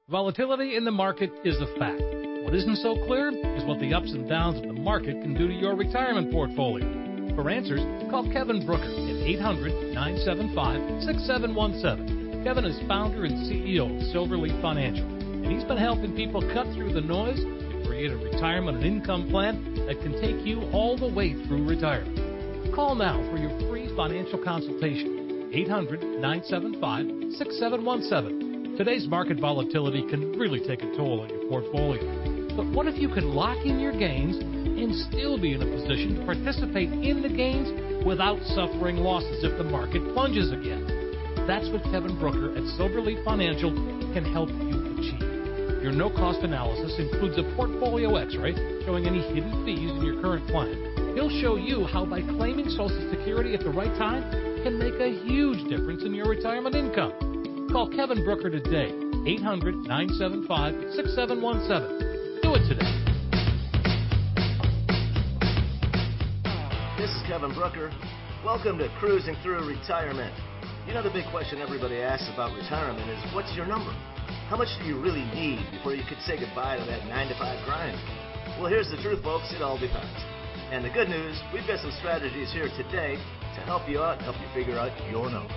Volatility in the market is a fact. What isn't so clear is what the ups and downs of the market can do to your retirement portfolio. For answers, call Kevin Brooker at 800-975-6717. Kevin is founder and CEO of Silverleaf Financial, and he's been helping people cut through the noise to create a retirement and income plan that can take you all the way through retirement. Call now for your free financial consultation. 800-975-6717. Today's market volatility can really take a toll on your portfolio. But what if you could lock in your gains and still be in a position to participate in the gains without suffering losses if the market plunges again? That's what Kevin Brooker at Silverleaf Financial can help you achieve. Your no-cost analysis includes a portfolio x-ray showing any hidden fees in your current plan. He'll show you how by claiming Social Security at the right time can make a huge difference in your retirement income. Call Kevin Brooker today, 800-975-6717. Do it today. This is Kevin Brooker. Welcome to Cruising Through Retirement. You know, the big question everybody asks about retirement is, what's your number? How much do you really need before you could say goodbye to that 9-to-5 grind? Well, here's the truth, folks. It all depends. And the good news, we've got some strategies here today to help you out, help you figure out your number.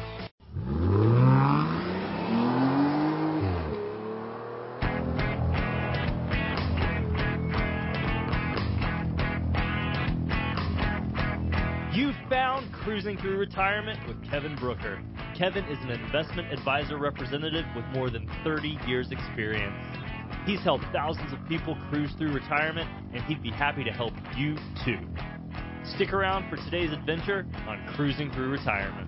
You found Cruising Through Retirement with Kevin Brooker. Kevin is an investment advisor representative with more than 30 years experience. He's helped thousands of people cruise through retirement, and he'd be happy to help you too. Stick around for today's adventure on Cruising Through Retirement.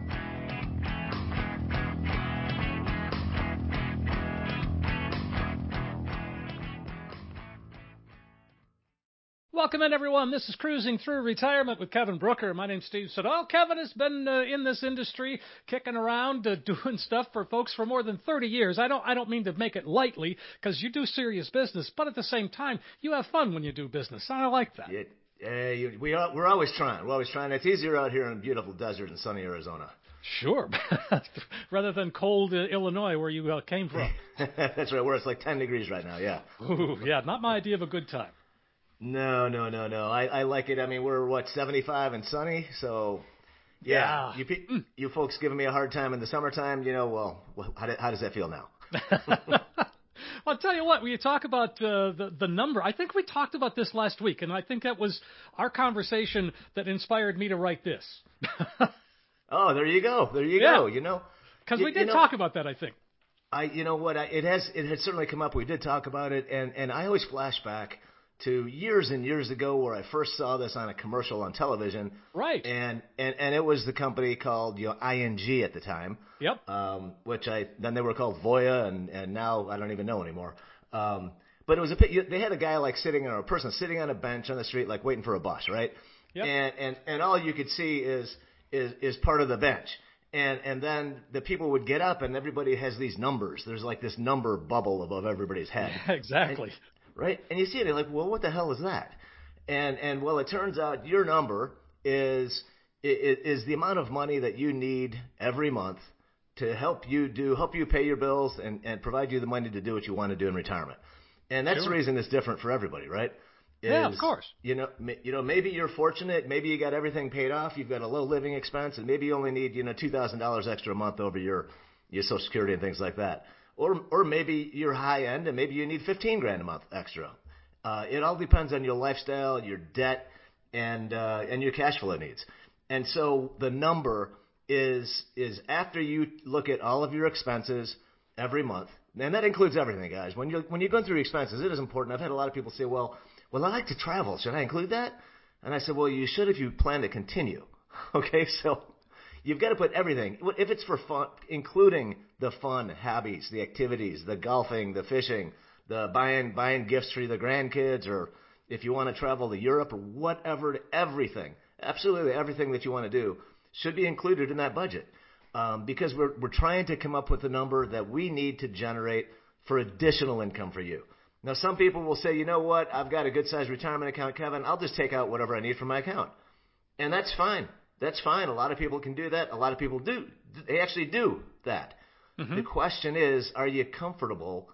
Welcome in, everyone. This is Cruising Through Retirement with Kevin Brooker. My name's Steve Siddall. Kevin has been in this industry, kicking around, doing stuff for folks for more than 30 years. I don't mean to make it lightly, because you do serious business, but at the same time, you have fun when you do business. I like that. We're always trying. We're always trying. It's easier out here in beautiful desert and sunny Arizona. Sure. Rather than cold Illinois, where you came from. That's right, where it's like 10 degrees right now, yeah. Ooh, yeah, not my idea of a good time. No. I like it. I mean, we're, 75 and sunny, so, yeah. You folks giving me a hard time in the summertime, well, how does that feel now? Well, I'll tell you what, when you talk about the number, I think we talked about this last week, and I think that was our conversation that inspired me to write this. Oh, there you go. Because we did talk about that, I think. You know what, it had certainly come up. We did talk about it, and I always flash back to years and years ago where I first saw this on a commercial on television. Right. And it was the company called ING at the time. Yep. Then they were called Voya, and now I don't even know anymore. But it was they had a guy a person sitting on a bench on the street, like waiting for a bus, right? Yep. And all you could see is part of the bench. And then the people would get up, and everybody has these numbers. There's like this number bubble above everybody's head. Exactly. Right? And you see it, and you're like, well, what the hell is that? And well, it turns out your number is the amount of money that you need every month to help you pay your bills and provide you the money to do what you want to do in retirement. And that's the reason it's different for everybody, right? Yeah, of course. Maybe you're fortunate. Maybe you got everything paid off. You've got a low living expense, and maybe you only need, $2,000 extra a month over your Social Security and things like that. Or maybe you're high end and maybe you need $15,000 a month extra. It all depends on your lifestyle, your debt, and your cash flow needs. And so the number is after you look at all of your expenses every month, and that includes everything, guys. When you're going through expenses, it is important. I've had a lot of people say, well, I like to travel. Should I include that? And I said, well, you should if you plan to continue. Okay, so you've got to put everything. If it's for fun, including the fun hobbies, the activities, the golfing, the fishing, the buying gifts for the grandkids, or if you want to travel to Europe or whatever, everything, absolutely everything that you want to do should be included in that budget. Because we're trying to come up with a number that we need to generate for additional income for you. Now, some people will say, you know what, I've got a good-sized retirement account, Kevin. I'll just take out whatever I need from my account. And that's fine. That's fine. A lot of people can do that. A lot of people do. They actually do that. Mm-hmm. The question is, are you comfortable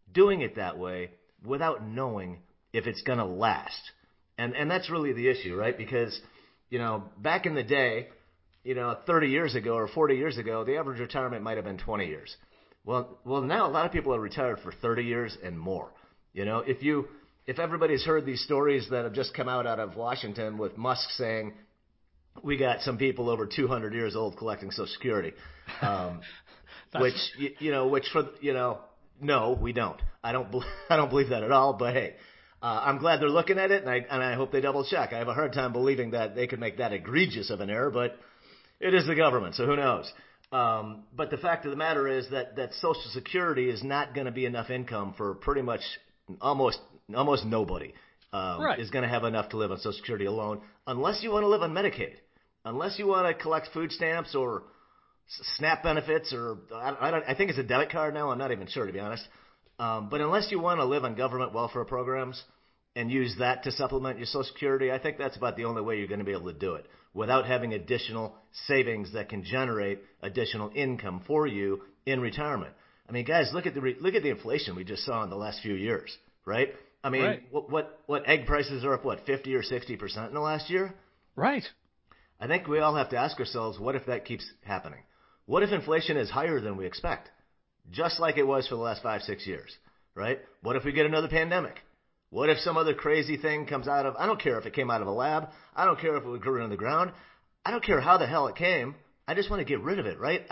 doing it that way without knowing if it's going to last. And that's really the issue, right? Because, back in the day, 30 years ago or 40 years ago, the average retirement might have been 20 years. Well, now a lot of people are retired for 30 years and more. If everybody's heard these stories that have just come out of Washington with Musk saying, we got some people over 200 years old collecting Social Security, no, we don't. I don't believe that at all. But hey, I'm glad they're looking at it, and I hope they double check. I have a hard time believing that they could make that egregious of an error, but it is the government, so who knows? But the fact of the matter is that Social Security is not going to be enough income for pretty much almost nobody. Right. Is going to have enough to live on Social Security alone, unless you want to live on Medicaid, unless you want to collect food stamps or SNAP benefits, or I think it's a debit card now. I'm not even sure, to be honest. But unless you want to live on government welfare programs and use that to supplement your Social Security, I think that's about the only way you're going to be able to do it without having additional savings that can generate additional income for you in retirement. I mean, guys, look at the inflation we just saw in the last few years, right? I mean, right. What egg prices are up, 50 or 60% in the last year? Right. I think we all have to ask ourselves, what if that keeps happening? What if inflation is higher than we expect? Just like it was for the last 5-6 years, right? What if we get another pandemic? What if some other crazy thing comes out of, I don't care if it came out of a lab. I don't care if it grew in the ground. I don't care how the hell it came. I just want to get rid of it, right?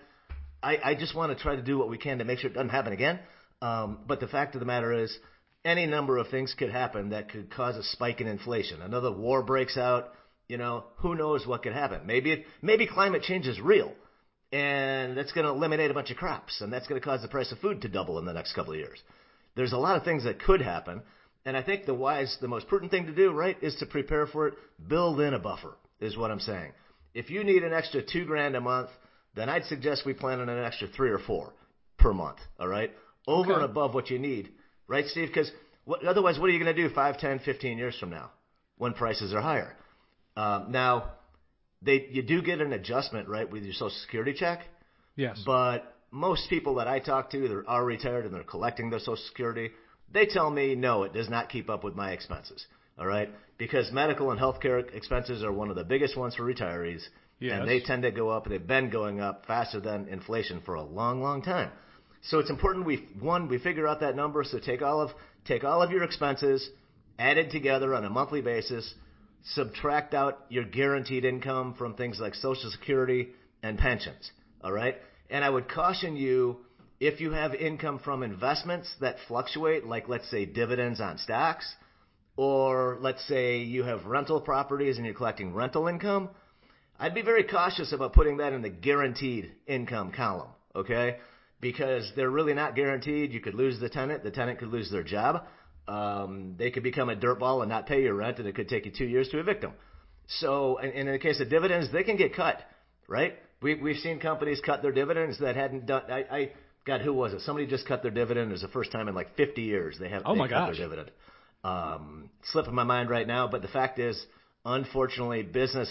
I just want to try to do what we can to make sure it doesn't happen again. But the fact of the matter is, any number of things could happen that could cause a spike in inflation. Another war breaks out. Who knows what could happen? Maybe climate change is real, and that's going to eliminate a bunch of crops, and that's going to cause the price of food to double in the next couple of years. There's a lot of things that could happen, and I think the most prudent thing to do, right, is to prepare for it. Build in a buffer, is what I'm saying. If you need an extra $2,000 a month, then I'd suggest we plan on an extra 3 or 4 per month. All right, over and above what you need. Right, Steve? Because otherwise, what are you going to do 5, 10, 15 years from now when prices are higher? Now, you do get an adjustment, right, with your Social Security check. Yes. But most people that I talk to that are retired and they're collecting their Social Security, they tell me, no, it does not keep up with my expenses. All right? Because medical and healthcare expenses are one of the biggest ones for retirees. Yes. And they tend to go up. They've been going up faster than inflation for a long, long time. So it's important we figure out that number. So take all of your expenses, add it together on a monthly basis, subtract out your guaranteed income from things like Social Security and pensions. All right? And I would caution you, if you have income from investments that fluctuate, like let's say dividends on stocks, or let's say you have rental properties and you're collecting rental income, I'd be very cautious about putting that in the guaranteed income column. Okay? Because they're really not guaranteed. You could lose the tenant. The tenant could lose their job. They could become a dirtball and not pay your rent, and it could take you 2 years to evict them. So, and in the case of dividends, they can get cut, right? We've seen companies cut their dividends that hadn't done. God, who was it? Somebody just cut their dividend. It was the first time in like 50 years they cut their dividend. Slipping my mind right now, but the fact is, unfortunately, business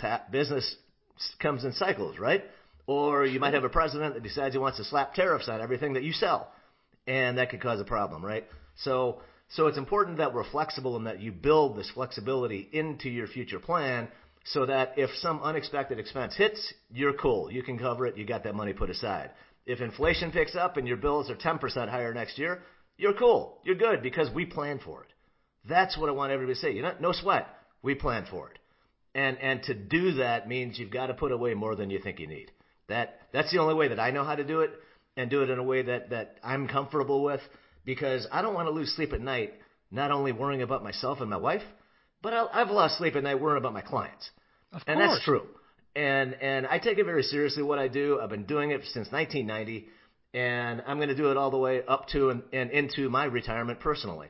comes in cycles, right? Or you might have a president that decides he wants to slap tariffs on everything that you sell, and that could cause a problem, right? So it's important that we're flexible and that you build this flexibility into your future plan so that if some unexpected expense hits, you're cool. You can cover it. You got that money put aside. If inflation picks up and your bills are 10% higher next year, you're cool. You're good because we plan for it. That's what I want everybody to say. No sweat. We plan for it. And to do that means you've got to put away more than you think you need. That's the only way that I know how to do it, and do it in a way that I'm comfortable with, because I don't want to lose sleep at night not only worrying about myself and my wife, but I've lost sleep at night worrying about my clients. Of course. And that's true. And I take it very seriously what I do. I've been doing it since 1990, and I'm going to do it all the way up to and into my retirement personally.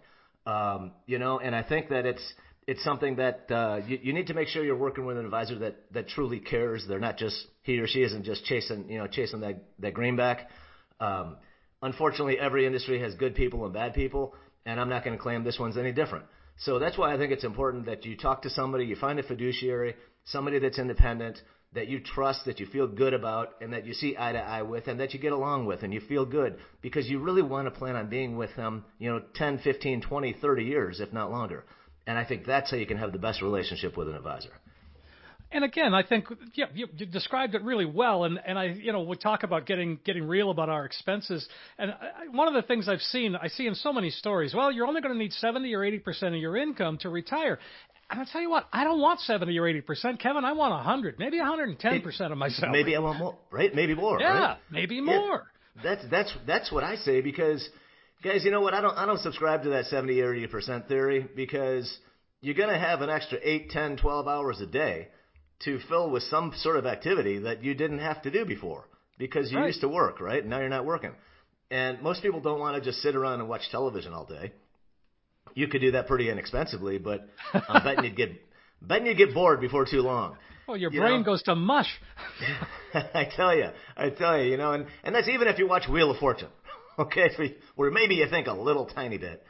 And I think that it's something that you need to make sure you're working with an advisor that truly cares. They're not just, he or she isn't just chasing that greenback. Unfortunately, every industry has good people and bad people, and I'm not going to claim this one's any different. So that's why I think it's important that you talk to somebody, you find a fiduciary, somebody that's independent, that you trust, that you feel good about, and that you see eye to eye with, and that you get along with, and you feel good because you really want to plan on being with them, 10, 15, 20, 30 years, if not longer. And I think that's how you can have the best relationship with an advisor. And again, I think you described it really well. And I, we talk about getting real about our expenses. And one of the things I see in so many stories, well, you're only going to need 70 or 80% of your income to retire. And I'll tell you what, I don't want 70 or 80%, Kevin. I want 100, maybe 110% of my salary. Maybe I want more, right? Maybe more, yeah, right? Maybe more. Yeah, that's what I say because, guys, you know what? I don't subscribe to that 70 or 80% theory because you're going to have an extra 8, 10, 12 hours a day to fill with some sort of activity that you didn't have to do before because you used to work, right? Now you're not working. And most people don't want to just sit around and watch television all day. You could do that pretty inexpensively, but I'm betting you'd get bored before too long. Well, your brain goes to mush. I tell you, and that's even if you watch Wheel of Fortune, okay? Where maybe you think a little tiny bit.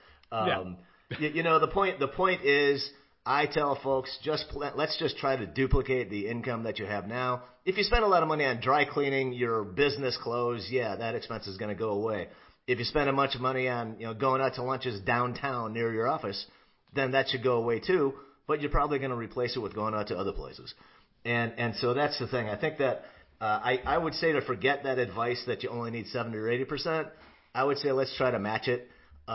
The point is, I tell folks, let's just try to duplicate the income that you have now. If you spend a lot of money on dry cleaning your business clothes, that expense is going to go away. If you spend a bunch of money on going out to lunches downtown near your office, then that should go away too. But you're probably going to replace it with going out to other places. And so that's the thing. I think that I would say to forget that advice that you only need 70 or 80%. I would say let's try to match it.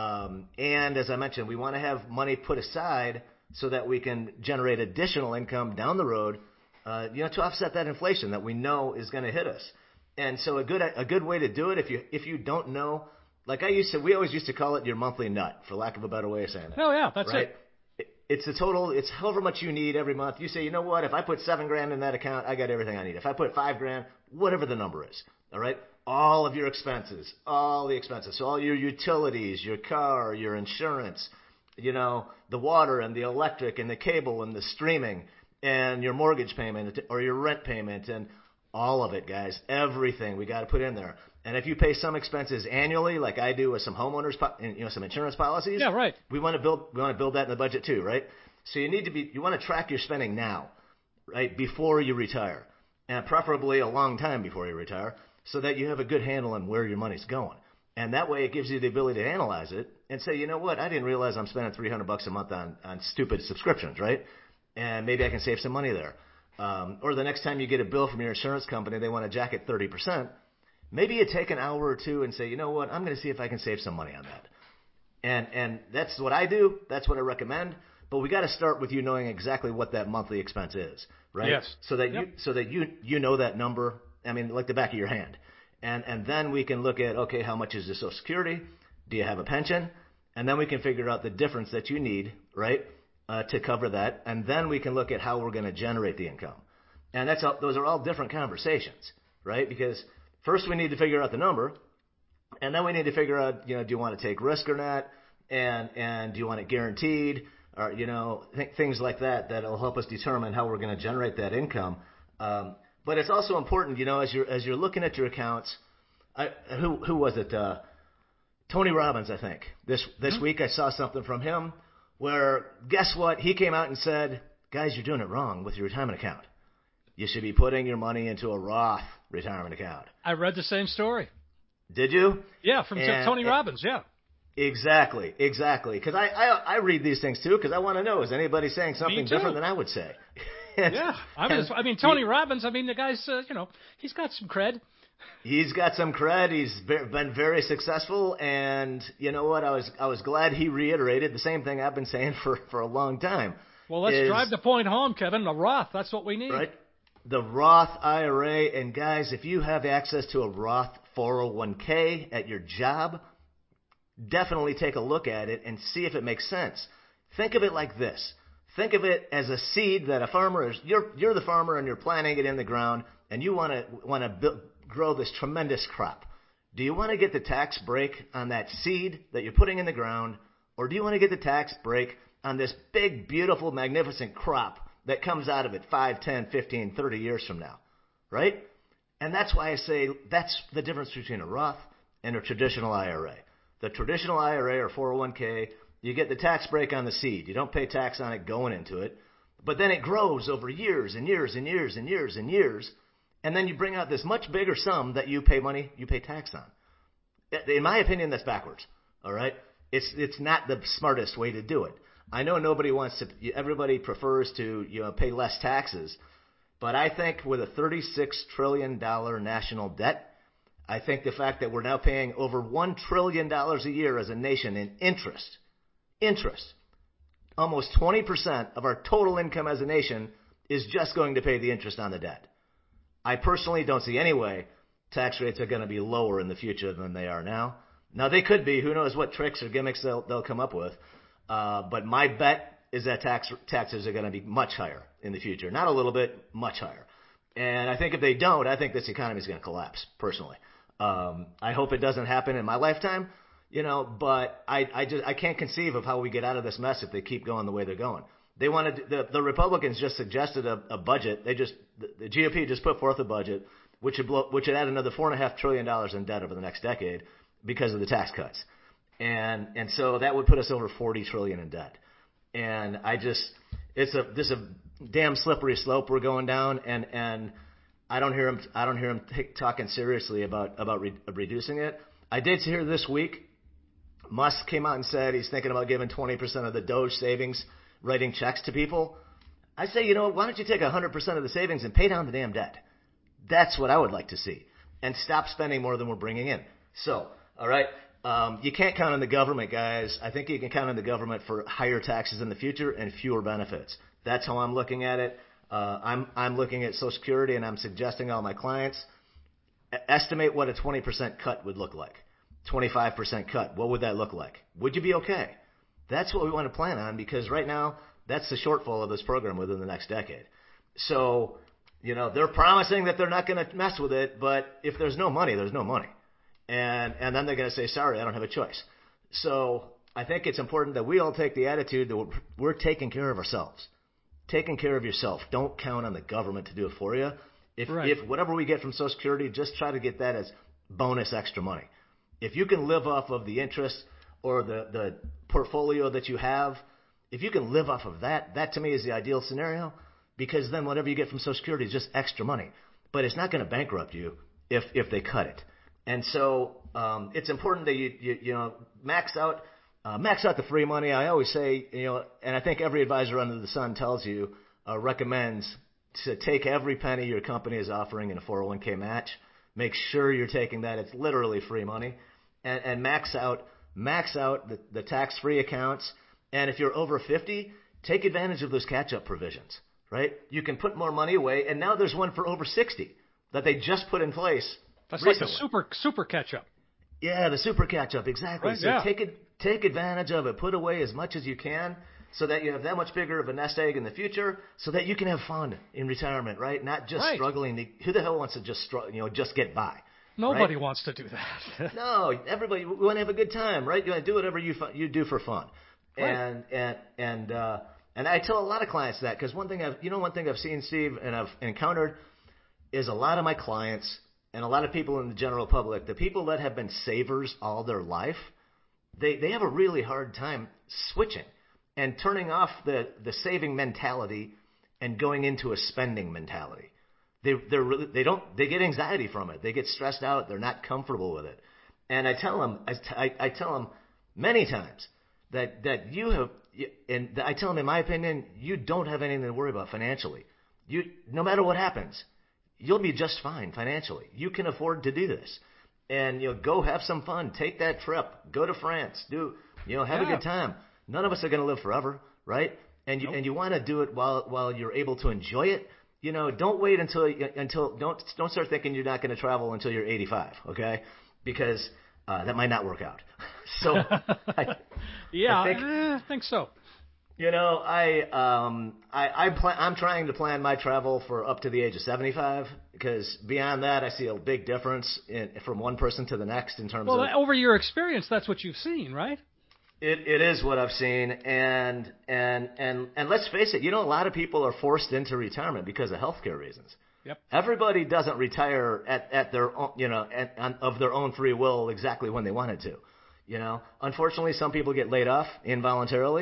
And as I mentioned, we want to have money put aside so that we can generate additional income down the road, to offset that inflation that we know is going to hit us. And so a good way to do it, if you don't know, like we always used to call it your monthly nut, for lack of a better way of saying it. Oh yeah, that's right? it. It's the total. It's however much you need every month. You say, you know what? If I put $7,000 in that account, I got everything I need. If I put $5,000, whatever the number is, all right. All of your expenses, all the expenses. So all your utilities, your car, your insurance, the water and the electric and the cable and the streaming and your mortgage payment or your rent payment and all of it, guys. Everything we got to put in there. And if you pay some expenses annually, like I do with some homeowners, some insurance policies, yeah, right. We want to build that in the budget too, right? So you want to track your spending now, right, before you retire, and preferably a long time before you retire, so that you have a good handle on where your money's going. And that way, it gives you the ability to analyze it and say, you know what, I didn't realize I'm spending $300 a month on stupid subscriptions, right? And maybe I can save some money there. Or the next time you get a bill from your insurance company, they want to jack it 30%. Maybe you take an hour or two and say, you know what, I'm going to see if I can save some money on that. And that's what I do. That's what I recommend. But we got to start with you knowing exactly what that monthly expense is, right? Yes. So that you know that number. I mean, like the back of your hand. And then we can look at, okay, how much is your Social Security? Do you have a pension? And then we can figure out the difference that you need, right, to cover that. And then we can look at how we're going to generate the income. And those are all different conversations, right? Because first we need to figure out the number, and then we need to figure out, do you want to take risk or not, and do you want it guaranteed, or things like that that'll help us determine how we're going to generate that income. But it's also important, as you're looking at your accounts. Who was it? Tony Robbins, I think. This week I saw something from him where, guess what? He came out and said, guys, you're doing it wrong with your retirement account. You should be putting your money into a Roth retirement account. I read the same story. Did you? Yeah, from Tony Robbins, yeah. Exactly. Because I read these things too because I want to know, is anybody saying something different than I would say? Yeah, Tony Robbins, the guy's, he's got some cred. He's got some cred. He's been very successful, and you know what? I was glad he reiterated the same thing I've been saying for a long time. Well, let's drive the point home, Kevin. The Roth, that's what we need. Right? The Roth IRA, and guys, if you have access to a Roth 401k at your job, definitely take a look at it and see if it makes sense. Think of it like this. Think of it as a seed that a farmer is. You're the farmer and you're planting it in the ground, and you want to grow this tremendous crop. Do you want to get the tax break on that seed that you're putting in the ground, or do you want to get the tax break on this big, beautiful, magnificent crop that comes out of it 5, 10, 15, 30 years from now, right? And that's why I say that's the difference between a Roth and a traditional IRA. The traditional IRA or 401k, you get the tax break on the seed. You don't pay tax on it going into it. But then it grows over years and years and years and years and years, and then you bring out this much bigger sum that you pay tax on. In my opinion, that's backwards. All right, it's not the smartest way to do it. I know everybody prefers to pay less taxes, but I think with a $36 trillion national debt, I think the fact that we're now paying over $1 trillion a year as a nation in interest, almost 20% of our total income as a nation is just going to pay the interest on the debt. I personally don't see any way tax rates are going to be lower in the future than they are now. Now, they could be. Who knows what tricks or gimmicks they'll come up with. But my bet is that taxes are going to be much higher in the future. Not a little bit, much higher. And I think if they don't, I think this economy is going to collapse, personally. I hope it doesn't happen in my lifetime, but I can't conceive of how we get out of this mess if they keep going the way they're going. The Republicans just suggested a budget. The GOP just put forth a budget which would add another $4.5 trillion in debt over the next decade because of the tax cuts. And so that would put us over $40 trillion in debt. And this is a damn slippery slope we're going down, and I don't hear him talking seriously about reducing it. I did hear this week Musk came out and said he's thinking about giving 20% of the Doge savings, writing checks to people. I say, why don't you take 100% of the savings and pay down the damn debt? That's what I would like to see, and stop spending more than we're bringing in. So, all right, you can't count on the government, guys. I think you can count on the government for higher taxes in the future and fewer benefits. That's how I'm looking at it. I'm looking at Social Security, and I'm suggesting all my clients estimate what a 20% cut would look like. 25% cut. What would that look like? Would you be okay? That's what we want to plan on, because right now that's the shortfall of this program within the next decade. So, they're promising that they're not going to mess with it, but if there's no money, there's no money. And then they're going to say, sorry, I don't have a choice. So I think it's important that we all take the attitude that we're taking care of ourselves. Taking care of yourself. Don't count on the government to do it for you. If whatever we get from Social Security, just try to get that as bonus extra money. If you can live off of the interest or the portfolio that you have, if you can live off of that to me is the ideal scenario, because then whatever you get from Social Security is just extra money. But it's not going to bankrupt you if they cut it. And so it's important that you max out the free money. I always say, and I think every advisor under the sun tells you, recommends to take every penny your company is offering in a 401k match. Make sure you're taking that. It's literally free money. And max out the tax-free accounts. And if you're over 50, take advantage of those catch-up provisions, right? You can put more money away. And now there's one for over 60 that they just put in place. That's recently. like the super catch-up. Yeah, the super catch-up, exactly. Right, so yeah. take advantage of it. Put away as much as you can so that you have that much bigger of a nest egg in the future, so that you can have fun in retirement, right? Not just struggling. Who the hell wants to just get by? Nobody right? wants to do that. No, everybody. We want to have a good time, right? You want to do whatever you do for fun. Right. And I tell a lot of clients that, because one thing I've seen, Steve, and I've encountered is a lot of my clients and a lot of people in the general public, the people that have been savers all their life, they have a really hard time switching and turning off the saving mentality and going into a spending mentality. They get anxiety from it. They get stressed out. They're not comfortable with it. And I tell them many times that you have, and I tell them, in my opinion, you don't have anything to worry about financially. No matter what happens, you'll be just fine financially. You can afford to do this. And go have some fun. Take that trip. Go to France. Have a good time. None of us are going to live forever, right? And you want to do it while you're able to enjoy it. Don't wait until don't start thinking you're not going to travel until you're 85, okay? Because that might not work out. So I think so. I'm trying to plan my travel for up to the age of 75, because beyond that, I see a big difference from one person to the next in terms of. Well, over your experience, that's what you've seen, right? It is what I've seen, and let's face it, a lot of people are forced into retirement because of healthcare reasons. Yep. Everybody doesn't retire at their own, of their own free will exactly when they wanted to. Unfortunately, some people get laid off involuntarily,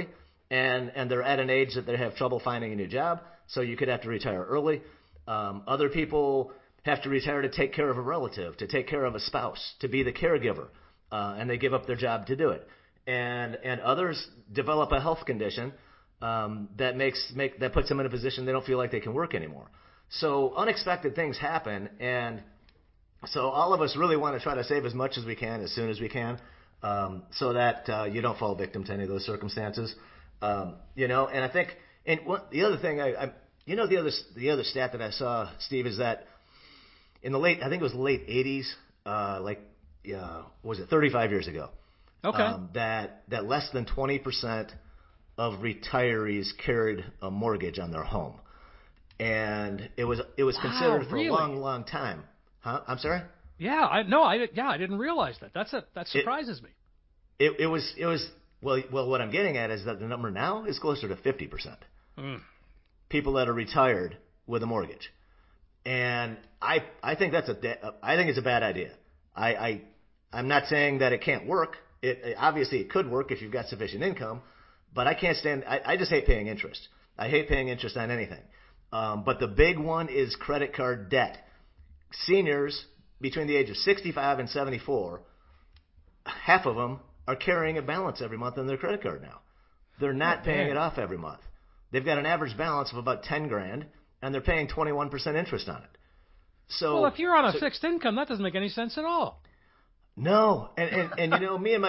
and they're at an age that they have trouble finding a new job, so you could have to retire early. Other people have to retire to take care of a relative, to take care of a spouse, to be the caregiver, and they give up their job to do it. And others develop a health condition that puts them in a position they don't feel like they can work anymore. So unexpected things happen, and so all of us really want to try to save as much as we can as soon as we can, so that you don't fall victim to any of those circumstances. And I think, the other thing, the other stat that I saw, Steve, is that in I think it was the late 80s, was it 35 years ago? Okay. That less than 20% of retirees carried a mortgage on their home, and it was considered for really? a long, long time. Huh? I'm sorry? Yeah, I didn't realize that. That surprises me. It was what I'm getting at is that the number now is closer to 50%. People that are retired with a mortgage, and I think it's a bad idea. I'm not saying that it can't work. Obviously it could work if you've got sufficient income, but I can't stand. I just hate paying interest. I hate paying interest on anything. But the big one is credit card debt. Seniors between the age of 65 and 74, half of them are carrying a balance every month on their credit card now. They're not paying it off every month. They've got an average balance of about 10 grand, and they're paying 21% interest on it. So, well, if you're on a fixed income, that doesn't make any sense at all. No, and me and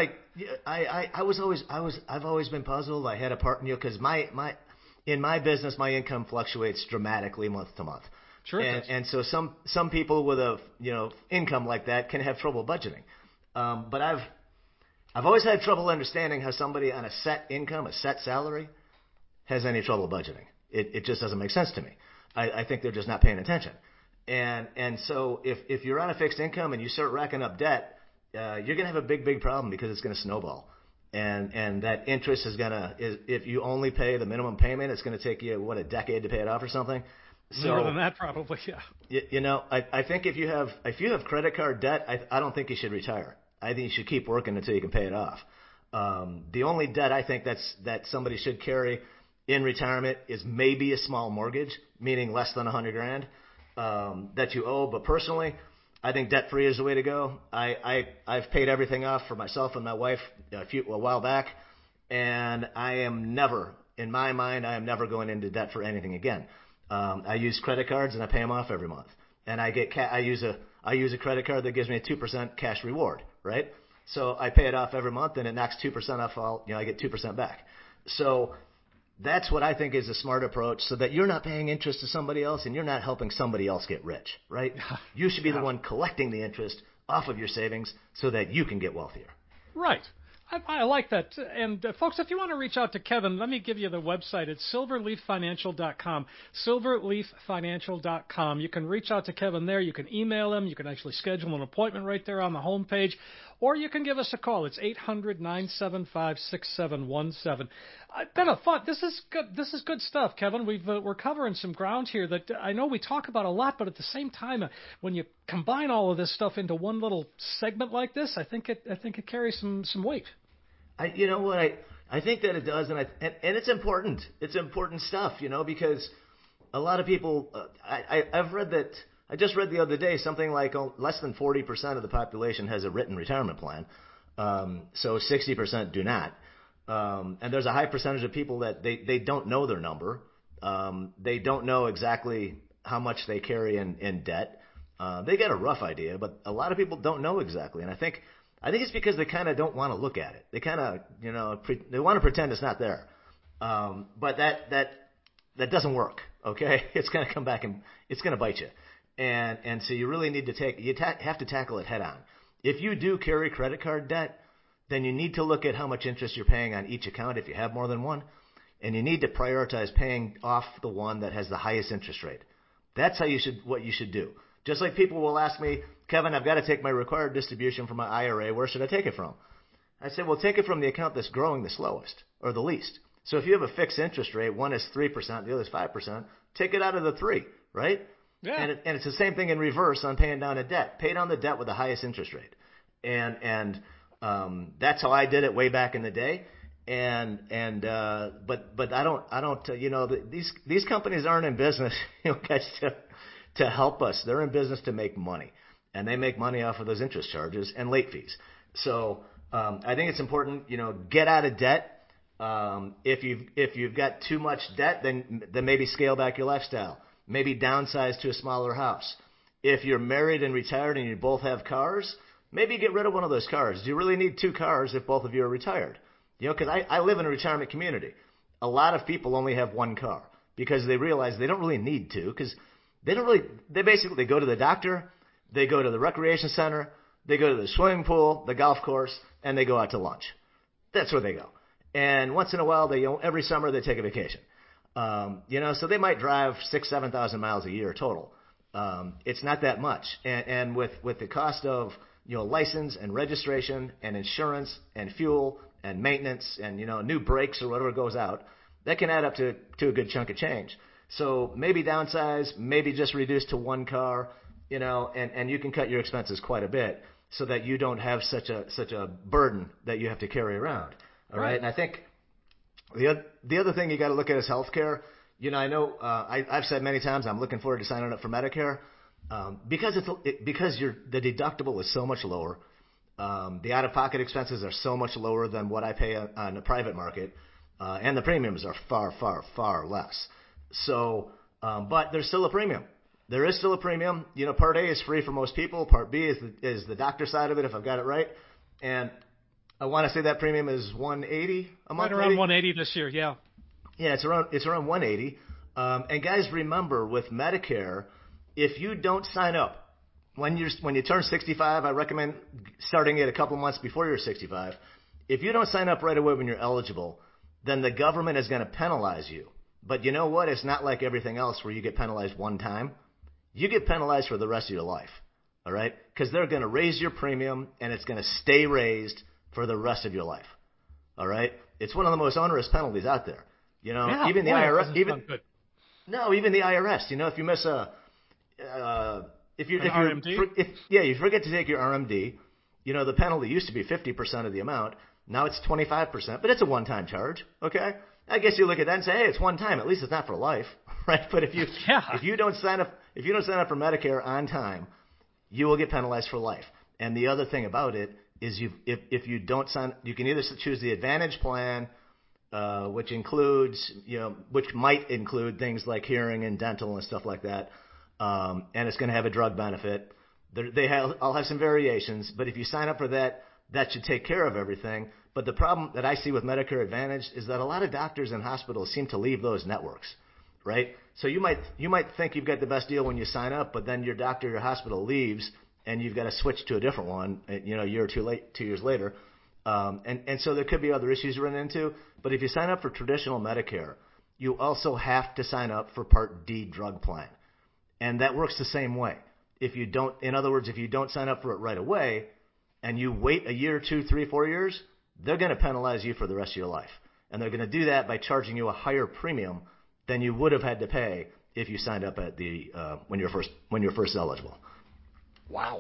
I've always been puzzled. I had a partner, because in my business, my income fluctuates dramatically month to month. Sure. And so some people with a income like that can have trouble budgeting. But I've always had trouble understanding how somebody on a set income, a set salary, has any trouble budgeting. It just doesn't make sense to me. I think they're just not paying attention. And so if you're on a fixed income and you start racking up debt, you're going to have a big problem, because it's going to snowball. And that interest if you only pay the minimum payment, it's going to take you, a decade to pay it off or something. So, more than that, probably, yeah. I think if you have credit card debt, I don't think you should retire. I think you should keep working until you can pay it off. The only debt I think that somebody should carry in retirement is maybe a small mortgage, meaning less than $100 grand that you owe. But personally, I think debt-free is the way to go. I've paid everything off for myself and my wife a while back, and I am never, in my mind, going into debt for anything again. I use credit cards and I pay them off every month, and I use a credit card that gives me a 2% cash reward, right? So I pay it off every month, and it knocks 2% off. I get 2% back. So that's what I think is a smart approach, so that you're not paying interest to somebody else and you're not helping somebody else get rich, right? You should be the one collecting the interest off of your savings so that you can get wealthier. Right. I like that. And folks, if you want to reach out to Kevin, let me give you the website. It's silverleaffinancial.com. Silverleaffinancial.com. You can reach out to Kevin there. You can email him. You can actually schedule an appointment right there on the homepage. Or you can give us a call. It's 800-975-6717. Been a fun. This is good. This is good stuff, Kevin. We're covering some ground here that I know we talk about a lot, but at the same time, when you combine all of this stuff into one little segment like this, I think it carries some weight. You know what? I think that it does, and it's important. It's important stuff, because a lot of people. I've read that. I just read the other day something like less than 40% of the population has a written retirement plan, so 60% do not. And there's a high percentage of people that they don't know their number. They don't know exactly how much they carry in debt. They get a rough idea, but a lot of people don't know exactly. And I think it's because they kind of don't want to look at it. They kind of, they want to pretend it's not there. But that doesn't work. Okay, it's going to come back and it's going to bite you. And so you really need to have to tackle it head on. If you do carry credit card debt, then you need to look at how much interest you're paying on each account if you have more than one, and you need to prioritize paying off the one that has the highest interest rate. That's what you should do. Just like people will ask me, Kevin, I've got to take my required distribution from my IRA. Where should I take it from? I said, well, take it from the account that's growing the slowest or the least. So if you have a fixed interest rate, one is 3%, the other is 5%, take it out of the 3, right? Yeah. And it's the same thing in reverse on paying down a debt. Pay down the debt with the highest interest rate. And that's how I did it way back in the day. But I don't these companies aren't in business, guys, to help us. They're in business to make money, and they make money off of those interest charges and late fees. So I think it's important, get out of debt. If you've got too much debt, then maybe scale back your lifestyle. Maybe downsize to a smaller house. If you're married and retired and you both have cars, maybe get rid of one of those cars. Do you really need two cars if both of you are retired? Because I live in a retirement community. A lot of people only have one car because they realize they don't really need two, because they basically go to the doctor, they go to the recreation center, they go to the swimming pool, the golf course, and they go out to lunch. That's where they go. And once in a while, every summer they take a vacation. So they might drive 6,000, 7,000 miles a year total. It's not that much. And with the cost of, license and registration and insurance and fuel and maintenance and, new brakes or whatever goes out, that can add up to a good chunk of change. So maybe downsize, maybe just reduce to one car, and you can cut your expenses quite a bit so that you don't have such a burden that you have to carry around. All right. And I think the other thing you got to look at is healthcare. I know I've said many times I'm looking forward to signing up for Medicare because the deductible is so much lower. The out-of-pocket expenses are so much lower than what I pay on the private market, and the premiums are far, far, far less. So, but there's still a premium. There is still a premium. Part A is free for most people. Part B is the doctor side of it, if I've got it right. And I want to say that premium is $180 a month. Right around $180 this year, yeah. Yeah, it's around $180. And guys, remember, with Medicare, if you don't sign up when you turn 65, I recommend starting it a couple months before you're 65. If you don't sign up right away when you're eligible, then the government is going to penalize you. But you know what? It's not like everything else where you get penalized one time. You get penalized for the rest of your life. All right? Because they're going to raise your premium, and it's going to stay raised for the rest of your life. All right? It's one of the most onerous penalties out there. Even the IRS, even the IRS. If you miss you forget to take your RMD, the penalty used to be 50% of the amount. Now it's 25%, but it's a one-time charge. Okay? I guess you look at that and say, hey, it's one time. At least it's not for life, right? But if you don't sign up for Medicare on time, you will get penalized for life. And the other thing about it is if you don't sign, you can either choose the Advantage plan, which might include things like hearing and dental and stuff like that, and it's going to have a drug benefit. I'll have some variations, but if you sign up for that, that should take care of everything. But the problem that I see with Medicare Advantage is that a lot of doctors and hospitals seem to leave those networks, right? So you might think you've got the best deal when you sign up, but then your doctor, your hospital leaves, and you've got to switch to a different one, a year or 2 years later. And so there could be other issues you run into. But if you sign up for traditional Medicare, you also have to sign up for Part D drug plan. And that works the same way. In other words, if you don't sign up for it right away and you wait a year, 2, 3, 4 years, they're going to penalize you for the rest of your life. And they're going to do that by charging you a higher premium than you would have had to pay if you signed up at when you're first eligible. Wow.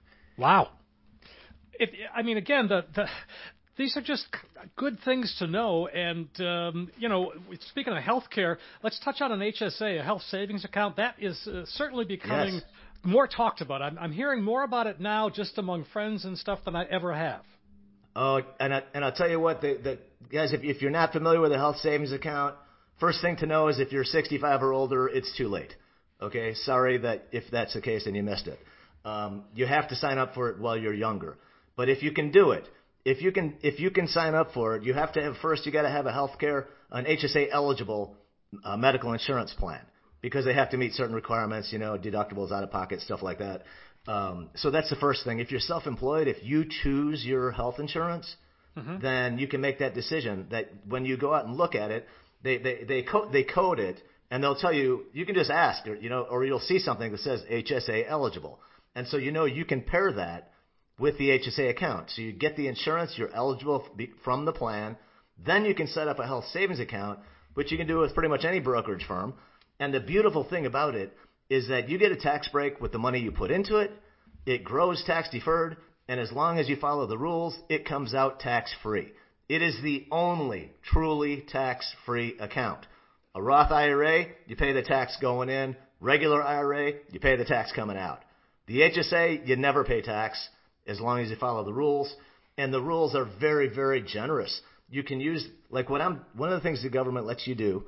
These are just good things to know. And, speaking of healthcare, let's touch on an HSA, a health savings account. That is certainly becoming more talked about. I'm hearing more about it now just among friends and stuff than I ever have. Oh, and I'll tell you what, guys, if you're not familiar with a health savings account, first thing to know is if you're 65 or older, it's too late. Okay? Sorry that if that's the case and you missed it. You have to sign up for it while you're younger. But if you can do it, if you can sign up for it, you got to have an HSA eligible medical insurance plan, because they have to meet certain requirements, deductibles, out of pocket, stuff like that. So that's the first thing. If you're self-employed, if you choose your health insurance, then you can make that decision that when you go out and look at it, they code it, and they'll tell you can just ask, or you'll see something that says HSA eligible. And so you can pair that with the HSA account. So you get the insurance, you're eligible from the plan. Then you can set up a health savings account, which you can do with pretty much any brokerage firm. And the beautiful thing about it is that you get a tax break with the money you put into it. It grows tax deferred, and as long as you follow the rules, it comes out tax free. It is the only truly tax-free account. A Roth IRA, you pay the tax going in. Regular IRA, you pay the tax coming out. The HSA, you never pay tax as long as you follow the rules. And the rules are very, very generous. You can use, like one of the things the government lets you do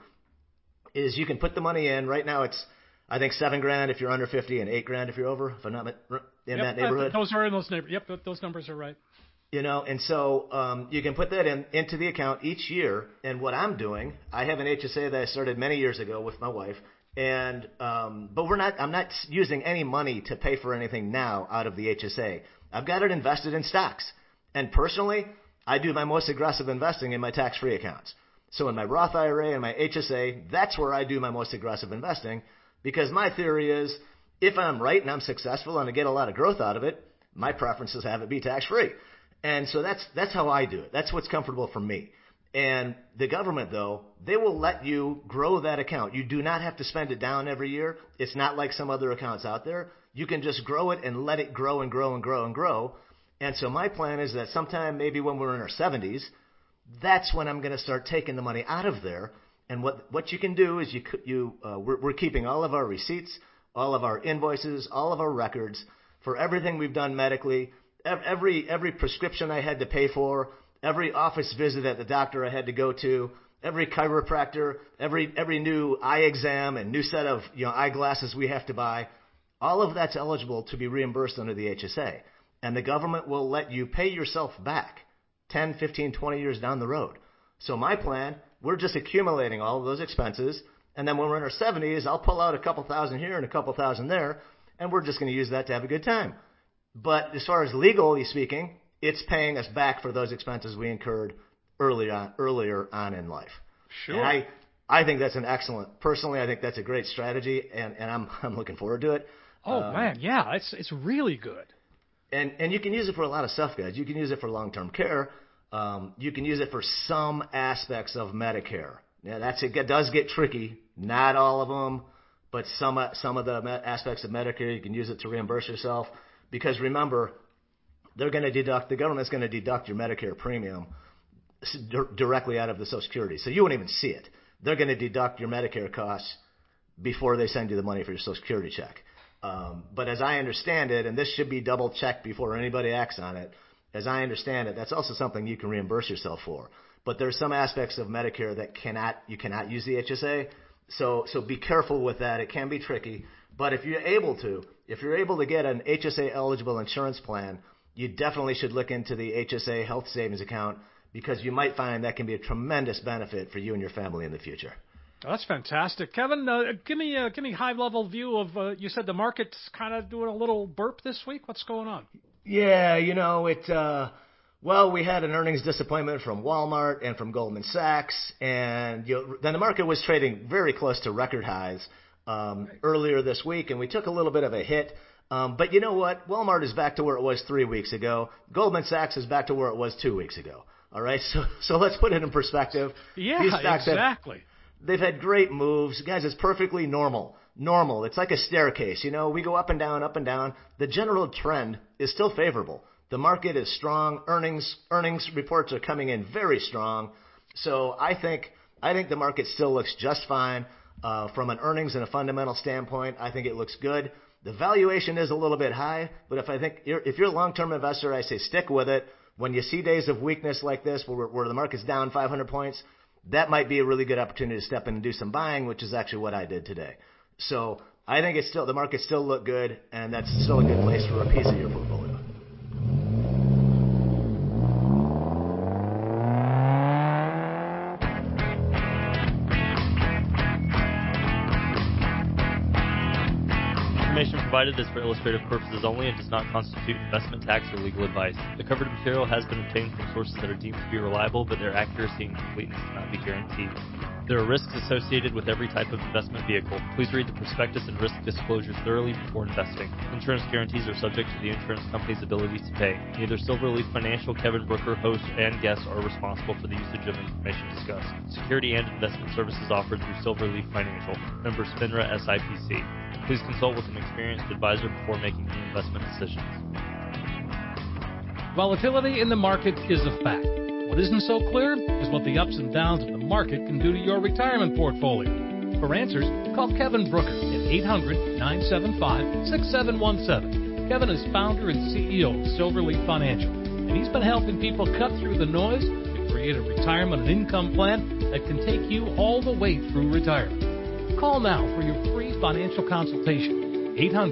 is you can put the money in. Right now it's, I think, $7,000 if you're under 50 and $8,000 if you're over, if I'm not in that neighborhood. Those are in those neighborhoods. Yep, those numbers are right. You know, and so you can put that into the account each year. And what I'm doing, I have an HSA that I started many years ago with my wife. And but I'm not using any money to pay for anything now out of the HSA. I've got it invested in stocks. And personally, I do my most aggressive investing in my tax-free accounts. So in my Roth IRA and my HSA, that's where I do my most aggressive investing, because my theory is if I'm right and I'm successful and I get a lot of growth out of it, my preference is to have it be tax-free. And so that's how I do it. That's what's comfortable for me. And the government, though, they will let you grow that account. You do not have to spend it down every year. It's not like some other accounts out there. You can just grow it and let it grow and grow and grow and grow. And so my plan is that sometime maybe when we're in our 70s, that's when I'm going to start taking the money out of there. And what you can do is we're keeping all of our receipts, all of our invoices, all of our records for everything we've done medically, every prescription I had to pay for, every office visit at the doctor I had to go to, every chiropractor, every new eye exam and new set of eyeglasses we have to buy. All of that's eligible to be reimbursed under the HSA. And the government will let you pay yourself back 10, 15, 20 years down the road. So my plan, we're just accumulating all of those expenses. And then when we're in our 70s, I'll pull out a couple thousand here and a couple thousand there. And we're just going to use that to have a good time. But as far as legally speaking, it's paying us back for those expenses we incurred earlier on in life. Sure. And I think that's personally, I think that's a great strategy, and I'm looking forward to it. Oh, man, yeah, it's really good. And you can use it for a lot of stuff, guys. You can use it for long-term care. You can use it for some aspects of Medicare. Yeah, it does get tricky. Not all of them, but some of the aspects of Medicare, you can use it to reimburse yourself. Because remember, the government's going to deduct your Medicare premium directly out of the Social Security. So you won't even see it. They're going to deduct your Medicare costs before they send you the money for your Social Security check. But as I understand it, and this should be double checked before anybody acts on it, as I understand it, that's also something you can reimburse yourself for. But there's some aspects of Medicare that you cannot use the HSA. So be careful with that. It can be tricky. But if you're able to get an HSA eligible insurance plan, you definitely should look into the HSA health savings account, because you might find that can be a tremendous benefit for you and your family in the future. Oh, that's fantastic. Kevin, give me a high-level view of, you said the market's kind of doing a little burp this week. What's going on? Yeah, we had an earnings disappointment from Walmart and from Goldman Sachs, and then the market was trading very close to record highs earlier this week, and we took a little bit of a hit. But you know what? Walmart is back to where it was 3 weeks ago. Goldman Sachs is back to where it was 2 weeks ago. All right, so let's put it in perspective. Yeah, exactly. They've had great moves. Guys, it's perfectly normal. It's like a staircase. We go up and down, up and down. The general trend is still favorable. The market is strong. Earnings reports are coming in very strong. So I think the market still looks just fine. From an earnings and a fundamental standpoint, I think it looks good. The valuation is a little bit high, but if you're a long-term investor, I say stick with it. When you see days of weakness like this, where the market's down 500 points, that might be a really good opportunity to step in and do some buying, which is actually what I did today. So I think the market still look good, and that's still a good place for a piece of your portfolio. Information provided is for illustrative purposes only and does not constitute investment, tax, or legal advice. The covered material has been obtained from sources that are deemed to be reliable, but their accuracy and completeness cannot be guaranteed. There are risks associated with every type of investment vehicle. Please read the prospectus and risk disclosures thoroughly before investing. Insurance guarantees are subject to the insurance company's ability to pay. Neither Silverleaf Financial, Kevin Brooker, host, and guests are responsible for the usage of information discussed. Security and investment services offered through Silverleaf Financial. Member FINRA SIPC. Please consult with an experienced advisor before making any investment decisions. Volatility in the market is a fact. What isn't so clear is what the ups and downs of the market can do to your retirement portfolio. For answers, call Kevin Brooker at 800-975-6717. Kevin is founder and CEO of Silverleaf Financial, and he's been helping people cut through the noise to create a retirement and income plan that can take you all the way through retirement. Call now for your free financial consultation.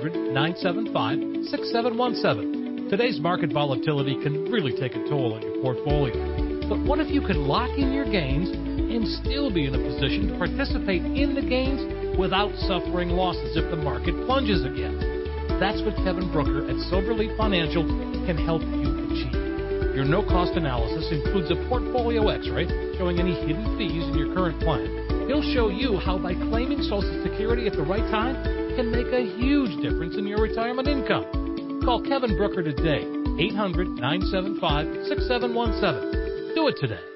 800-975-6717. Today's market volatility can really take a toll on your portfolio. But what if you could lock in your gains and still be in a position to participate in the gains without suffering losses if the market plunges again? That's what Kevin Brooker at Silverleaf Financial can help you achieve. Your no-cost analysis includes a portfolio x-ray showing any hidden fees in your current plan. He'll show you how by claiming Social Security at the right time can make a huge difference in your retirement income. Call Kevin Brooker today, 800-975-6717. Do it today.